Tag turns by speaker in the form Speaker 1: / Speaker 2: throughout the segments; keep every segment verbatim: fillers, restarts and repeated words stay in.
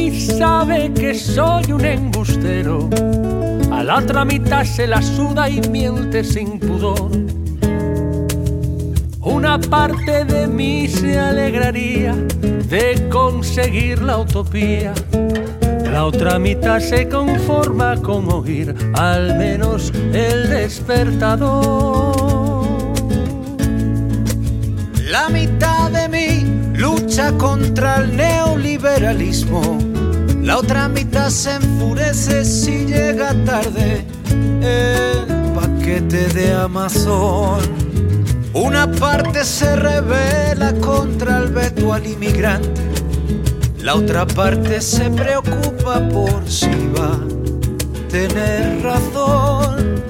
Speaker 1: mí sabe que soy un embustero, a la otra mitad se la suda y miente sin pudor. Una parte de mí se alegraría de conseguir la utopía, la otra mitad se conforma con oír al menos el despertador.
Speaker 2: La mitad de mí lucha contra el neoliberalismo, la otra mitad se enfurece si llega tarde el paquete de Amazon. Una parte se revela contra el veto al inmigrante, la otra parte se preocupa por si va a tener razón.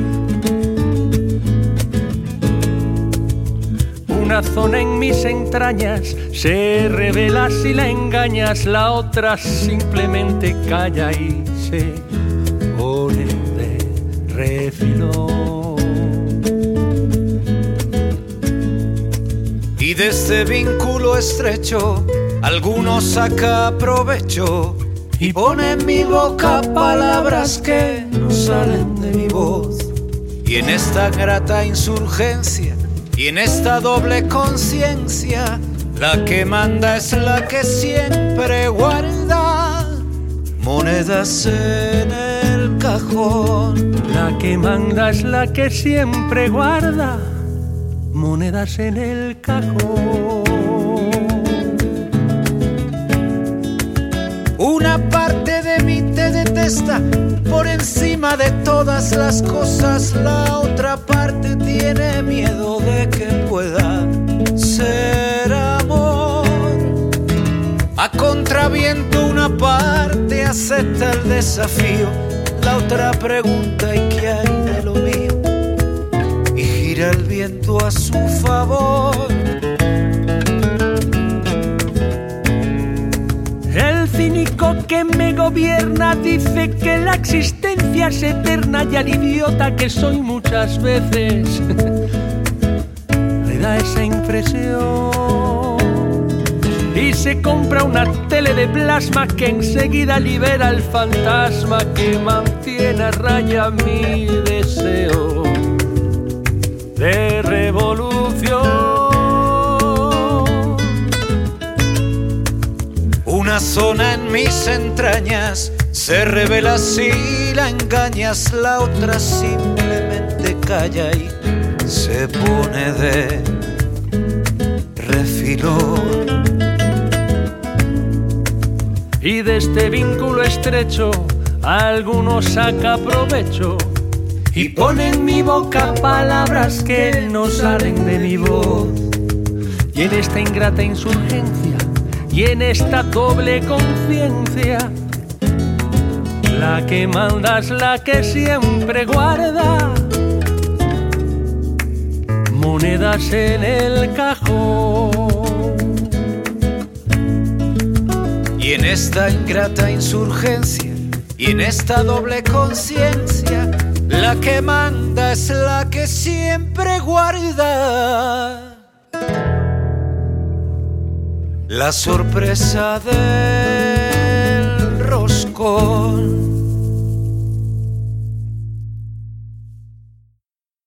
Speaker 1: Una zona en mis entrañas se revela si la engañas, la otra simplemente calla y se pone de refilón.
Speaker 2: Y de este vínculo estrecho alguno saca provecho y pone en mi boca palabras que no salen de mi voz. Y en esta grata insurgencia y en esta doble conciencia, la que manda es la que siempre guarda monedas en el cajón.
Speaker 1: La que manda es la que siempre guarda monedas en el cajón.
Speaker 2: Una parte de mí te detesta por encima de todas las cosas, la otra parte tiene miedo de que pueda ser amor. A contraviento una parte acepta el desafío, la otra pregunta ¿y qué hay de lo mío? Y gira el viento a su favor.
Speaker 1: El cínico que me gobierna dice que la existencia es eterna y al idiota que soy muchas veces le da esa impresión. Y se compra una tele de plasma que enseguida libera el fantasma que mantiene a raya mi deseo de revolución.
Speaker 2: Una zona en mis entrañas se revela si la engañas, la otra simplemente calla y se pone de refilón.
Speaker 1: Y de este vínculo estrecho alguno saca provecho y pone en mi boca palabras que no salen de mi voz. Y en esta ingrata insurgencia y en esta doble conciencia, la que manda es la que siempre guarda monedas en el cajón.
Speaker 2: Y en esta ingrata insurgencia y en esta doble conciencia, la que manda es la que siempre guarda la sorpresa del roscón.